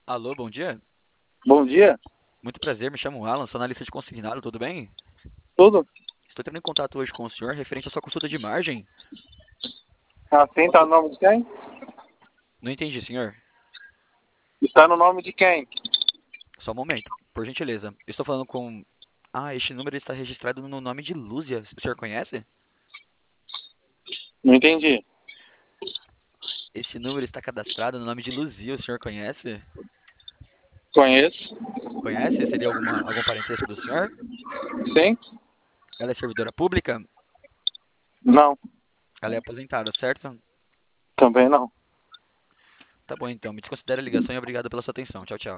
Alô, bom dia. Bom dia, Muito prazer, me chamo Alan, sou analista de consignado, tudo bem? tudo? Estou entrando em contato hoje com o senhor referente à sua consulta de margem. Assim tá no nome de quem? Não entendi, senhor. Está no nome de quem? Só um momento, por gentileza. Eu estou falando com... Ah, este número está registrado no nome de Lúzia. O senhor conhece? Não entendi. Este número está cadastrado no nome de Luzia. O senhor conhece? Conheço? Conhece? Seria algum parentesco do senhor? Sim? Ela é servidora pública? Não, Ela é aposentada, certo? também não. Tá bom então, me desconsidera a ligação e obrigado pela sua atenção. Tchau, tchau.